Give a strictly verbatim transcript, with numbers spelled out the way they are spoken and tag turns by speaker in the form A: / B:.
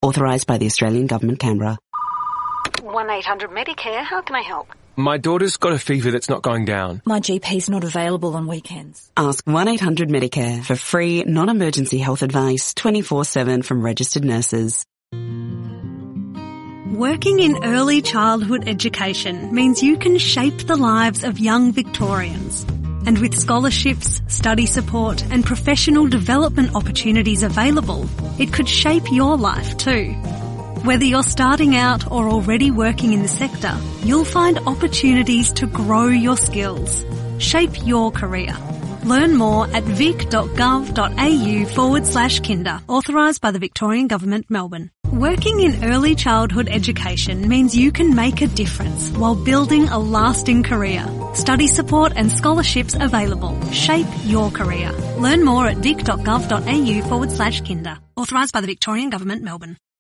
A: Authorised by the Australian Government, Canberra.
B: one eight hundred Medicare, how can I help?
C: My daughter's got a fever that's not going down.
D: My G P's not available on weekends.
A: Ask one eight hundred Medicare for free, non-emergency health advice twenty-four seven from registered nurses.
E: Working in early childhood education means you can shape the lives of young Victorians. And with scholarships, study support and professional development opportunities available, it could shape your life too. Whether you're starting out or already working in the sector, you'll find opportunities to grow your skills. Shape your career. Learn more at vic.gov.au forward slash kinder, authorised by the Victorian Government, Melbourne. Working in early childhood education means you can make a difference while building a lasting career. Study support and scholarships available. Shape your career. Learn more at vic.gov.au forward slash kinder, authorised by the Victorian Government, Melbourne.